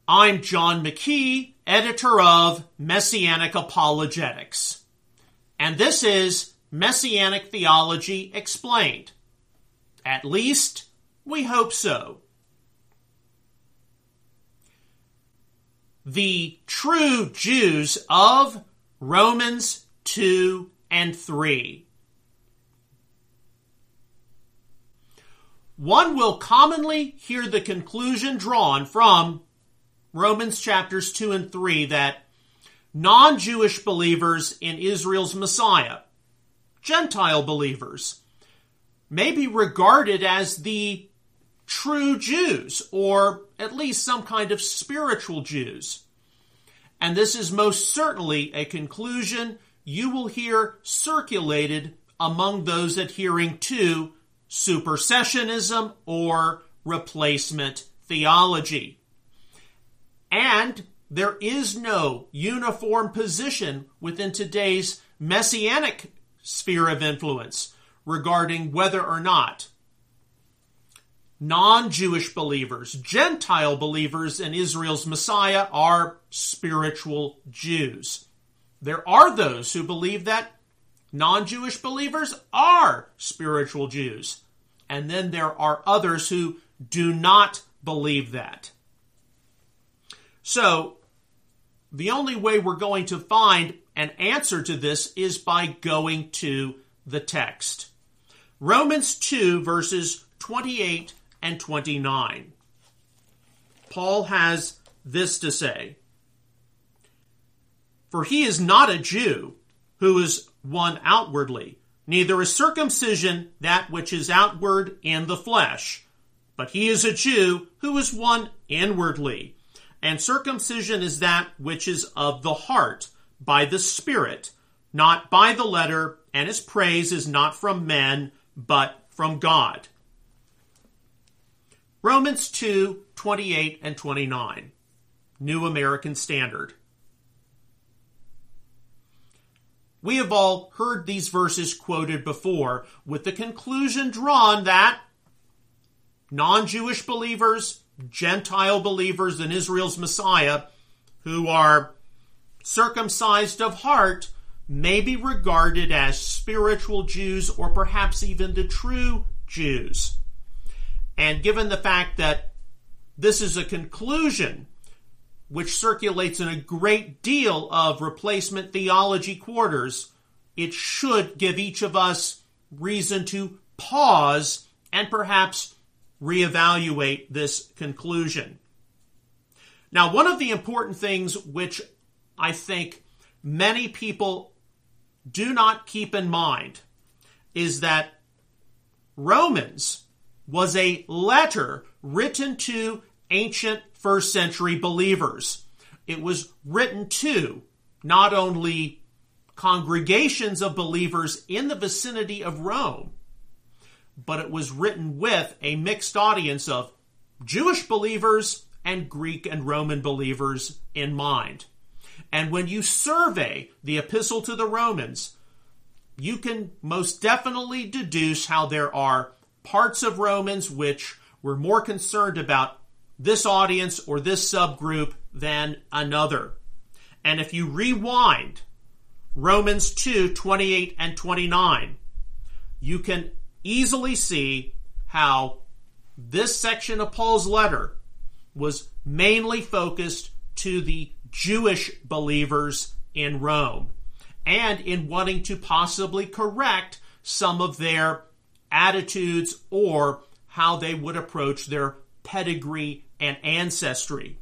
I'm John McKee, editor of Messianic Apologetics. And this is Messianic Theology Explained. At least, we hope so. The true Jews of Romans 2 and 3. One will commonly hear the conclusion drawn from Romans chapters 2 and 3 that non-Jewish believers in Israel's Messiah, Gentile believers, may be regarded as the true Jews, or at least some kind of spiritual Jews. And this is most certainly a conclusion you will hear circulated among those adhering to supersessionism or replacement theology. And there is no uniform position within today's messianic sphere of influence regarding whether or not non-Jewish believers, Gentile believers in Israel's Messiah are spiritual Jews. There are those who believe that non-Jewish believers are spiritual Jews. And then there are others who do not believe that. So, the only way we're going to find an answer to this is by going to the text. Romans 2, verses 28 and 29. Paul has this to say. For he is not a Jew who is one outwardly, neither is circumcision that which is outward in the flesh, but he is a Jew who is one inwardly. And circumcision is that which is of the heart, by the Spirit, not by the letter, and his praise is not from men, but from God. Romans 2, 28 and 29, New American Standard. We have all heard these verses quoted before, with the conclusion drawn that non-Jewish believers, Gentile believers in Israel's Messiah, who are circumcised of heart, may be regarded as spiritual Jews or perhaps even the true Jews. And given the fact that this is a conclusion which circulates in a great deal of replacement theology quarters, it should give each of us reason to pause and perhaps reevaluate this conclusion. Now, one of the important things which I think many people do not keep in mind is that Romans was a letter written to ancient first century believers. It was written to not only congregations of believers in the vicinity of Rome, but it was written with a mixed audience of Jewish believers and Greek and Roman believers in mind. And when you survey the Epistle to the Romans, you can most definitely deduce how there are parts of Romans which were more concerned about this audience or this subgroup than another. And if you rewind Romans 2, 28 and 29, you can easily see how this section of Paul's letter was mainly focused to the Jewish believers in Rome and in wanting to possibly correct some of their attitudes or how they would approach their pedigree and ancestry.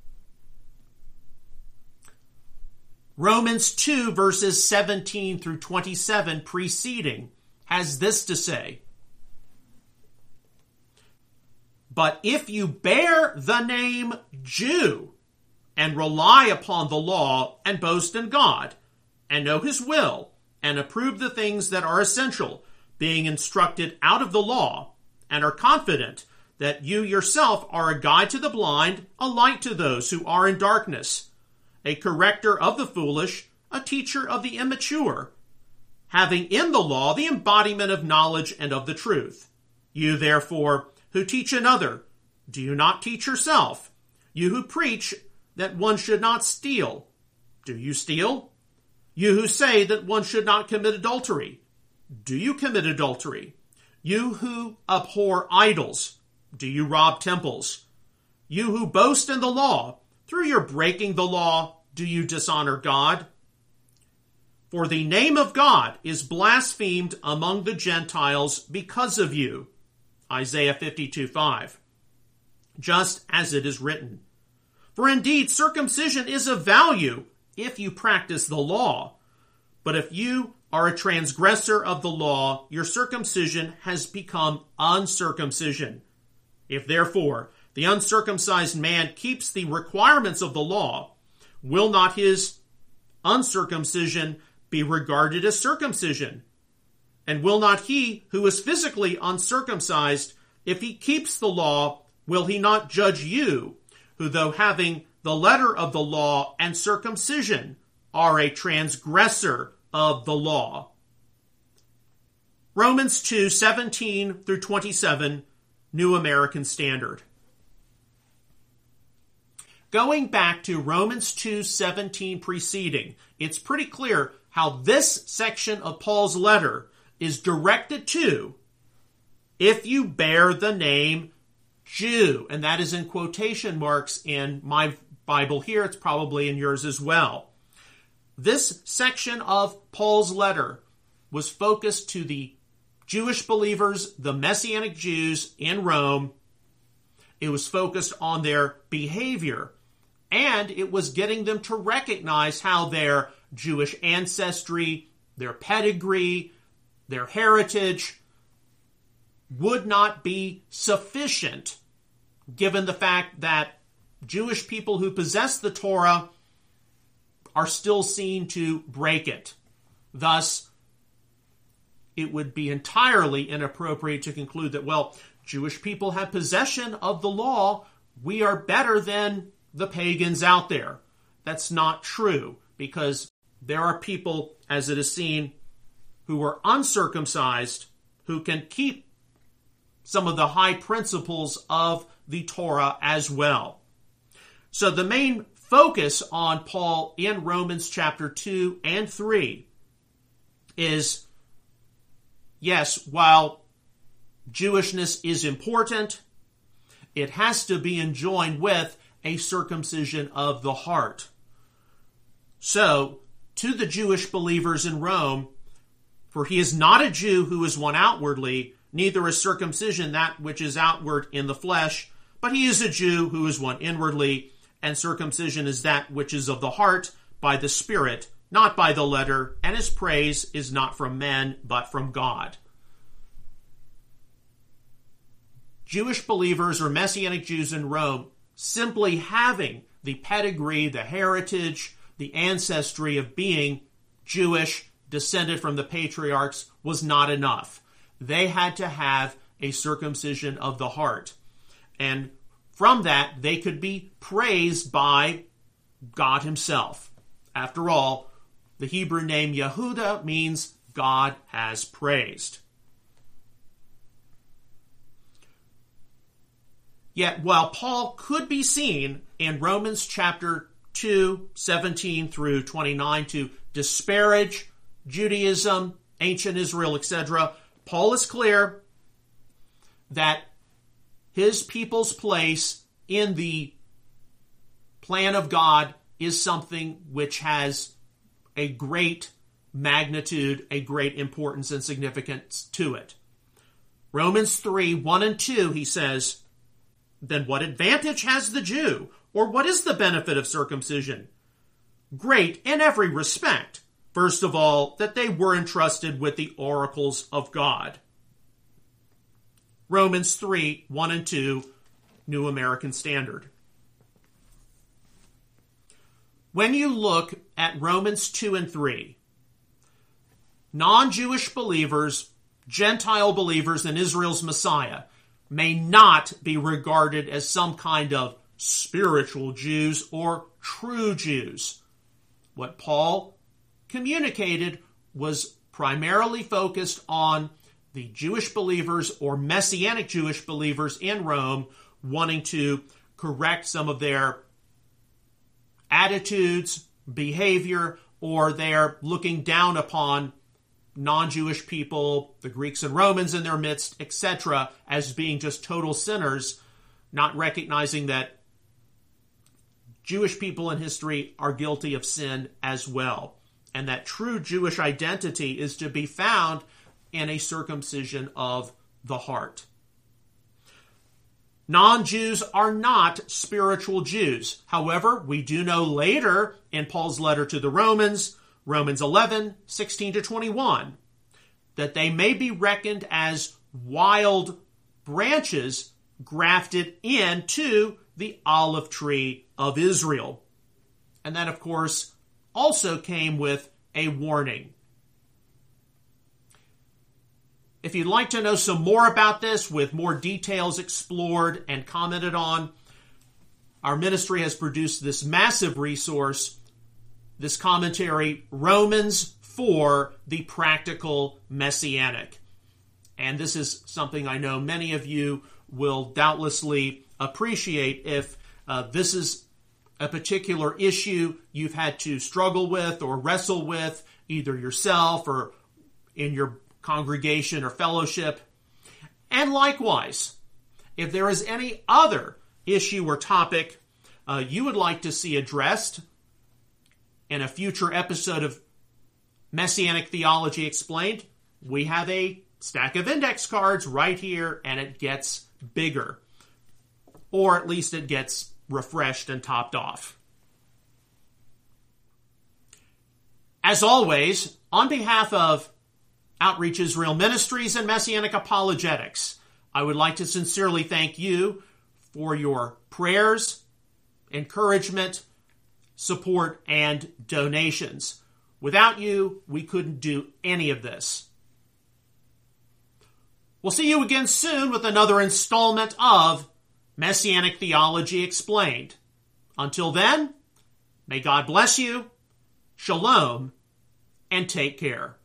Romans 2 verses 17 through 27 preceding has this to say. But if you bear the name Jew and rely upon the law and boast in God and know his will and approve the things that are essential, being instructed out of the law, and are confident that you yourself are a guide to the blind, a light to those who are in darkness, a corrector of the foolish, a teacher of the immature, having in the law the embodiment of knowledge and of the truth. You, therefore, who teach another, do you not teach yourself? You who preach that one should not steal, do you steal? You who say that one should not commit adultery, do you commit adultery? You who abhor idols, do you rob temples? You who boast in the law, through your breaking the law, do you dishonor God? For the name of God is blasphemed among the Gentiles because of you. Isaiah 52:5. Just as it is written. For indeed, circumcision is of value if you practice the law. But if you are a transgressor of the law, your circumcision has become uncircumcision. If therefore the uncircumcised man keeps the requirements of the law, will not his uncircumcision be regarded as circumcision? And will not he who is physically uncircumcised, if he keeps the law, will he not judge you, who though having the letter of the law and circumcision are a transgressor of the law? Romans 2:17 through 27, New American Standard. Going back to Romans 2:17 preceding, it's pretty clear how this section of Paul's letter is directed to if you bear the name Jew. And that is in quotation marks in my Bible here. It's probably in yours as well. This section of Paul's letter was focused to the Jewish believers, the Messianic Jews in Rome. It was focused on their behavior, and it was getting them to recognize how their Jewish ancestry, their pedigree, their heritage would not be sufficient given the fact that Jewish people who possess the Torah are still seen to break it. Thus, it would be entirely inappropriate to conclude that, well, Jewish people have possession of the law. We are better than the pagans out there. That's not true, because there are people, as it is seen, who are uncircumcised, who can keep some of the high principles of the Torah as well. So the main focus on Paul in Romans chapter 2 and 3 is, yes, while Jewishness is important, it has to be enjoined with a circumcision of the heart. So, to the Jewish believers in Rome, for he is not a Jew who is one outwardly, neither is circumcision that which is outward in the flesh, but he is a Jew who is one inwardly, and circumcision is that which is of the heart, by the Spirit, not by the letter, and his praise is not from men, but from God. Jewish believers or Messianic Jews in Rome, simply having the pedigree, the heritage, the ancestry of being Jewish, descended from the patriarchs, was not enough. They had to have a circumcision of the heart. And from that, they could be praised by God himself. After all, the Hebrew name Yehuda means God has praised. Yet, while Paul could be seen in Romans chapter 2, 17 through 29 to disparage Judaism, ancient Israel, etc., Paul is clear that his people's place in the plan of God is something which has a great magnitude, a great importance and significance to it. Romans 3, 1 and 2, he says, "Then what advantage has the Jew? Or what is the benefit of circumcision? Great in every respect. First of all, that they were entrusted with the oracles of God." Romans 3, 1 and 2, New American Standard. When you look at Romans 2 and 3, non-Jewish believers, Gentile believers in Israel's Messiah, may not be regarded as some kind of spiritual Jews or true Jews. What Paul communicated was primarily focused on the Jewish believers or Messianic Jewish believers in Rome wanting to correct some of their attitudes, behavior, or they're looking down upon non-Jewish people, the Greeks and Romans in their midst, etc., as being just total sinners, not recognizing that Jewish people in history are guilty of sin as well, and that true Jewish identity is to be found in a circumcision of the heart. Non-Jews are not spiritual Jews. However, we do know later in Paul's letter to the Romans, Romans 11, 16 to 21, that they may be reckoned as wild branches grafted into the olive tree of Israel. And that, of course, also came with a warning. If you'd like to know some more about this, with more details explored and commented on, our ministry has produced this massive resource, this commentary, Romans 4, the Practical Messianic. And this is something I know many of you will doubtlessly appreciate if this is a particular issue you've had to struggle with or wrestle with, either yourself or in your congregation or fellowship. And likewise, if there is any other issue or topic you would like to see addressed in a future episode of Messianic Theology Explained, we have a stack of index cards right here, and it gets bigger. Or at least it gets refreshed and topped off. As always, on behalf of Outreach Israel Ministries and Messianic Apologetics, I would like to sincerely thank you for your prayers, encouragement, support, and donations. Without you, we couldn't do any of this. We'll see you again soon with another installment of Messianic Theology Explained. Until then, may God bless you, shalom, and take care.